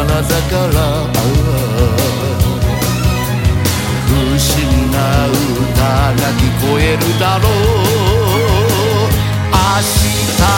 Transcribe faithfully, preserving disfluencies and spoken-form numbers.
金座から不思議な歌が聞こえるだろう。明日